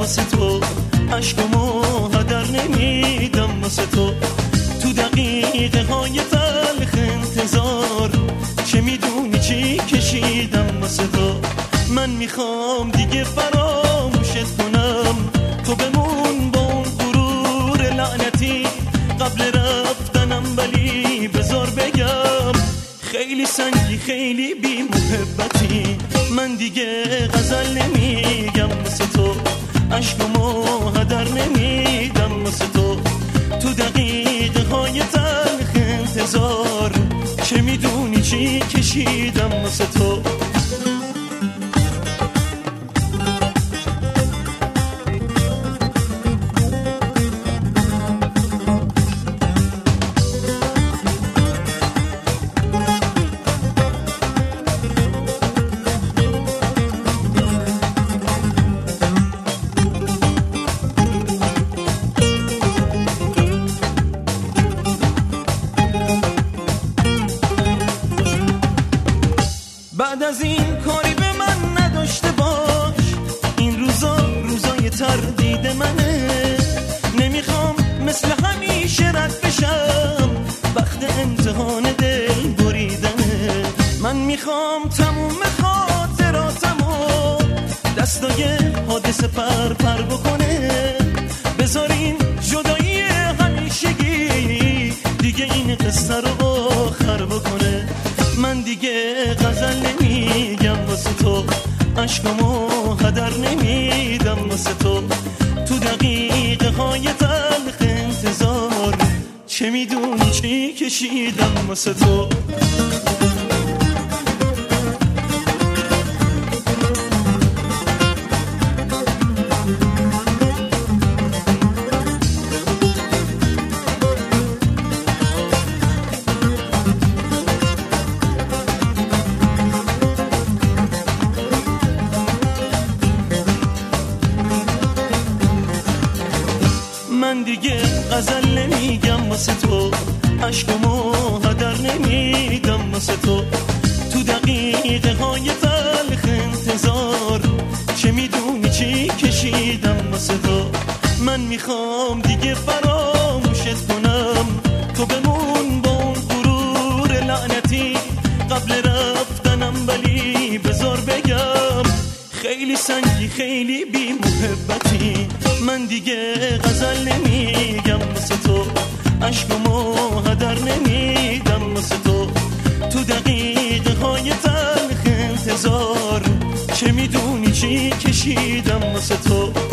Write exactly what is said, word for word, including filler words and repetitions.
واسه تو، عشقمو هدر نمیدم واسه تو. تو دقیقه های تلخ انتظار چه میدونی چی کشیدم واسه تو. من میخوام دیگه فراموشت کنم، تو بمون با اون غرور لعنتی قبل رفتنم، ولی بذار بگم خیلی سنگی خیلی بی محبتی. من دیگه غزل نمیگم واسه تو، عشقمو هدر نمیدم واسه تو. تو دقیقه های تلخ انتظار چه میدونی چی کشیدم واسه تو. بعد از این کاری به من نداشته باش، این روزا روزای تردید منه. نمیخوام مثل همیشه رد بشم، وقت امتحان دل بریدنه. من میخوام تموم خاطراتمو دستای حادثه پر پر بکنه. بذارین جدایی همیشگی دیگه این قصه رو آخر بکنه. من دیگه غزل نمیگم واسه تو، عشقمو هدر نمیدم واسه تو. تو دقیقه های تلخ انتظار چه میدونی چی کشیدم واسه تو. من دیگه غزل نمیگم واسه تو، عشقمو هدر نمیدم واسه تو. تو دقیقه های تلخ انتظار چه میدونی چی کشیدم واسه تو. من میخوام دیگه فراموشت کنم، تو بمون با اون غرور لعنتی قبل رفتنم، ولی بذار بگم خیلی سنگی خیلی بی محبتی. من دیگه غزل نمیگم واسه تو، عشقمو هدر نمیدم واسه تو. تو دقیقه های تلخ انتظار چه میدونی چی کشیدم واسه تو.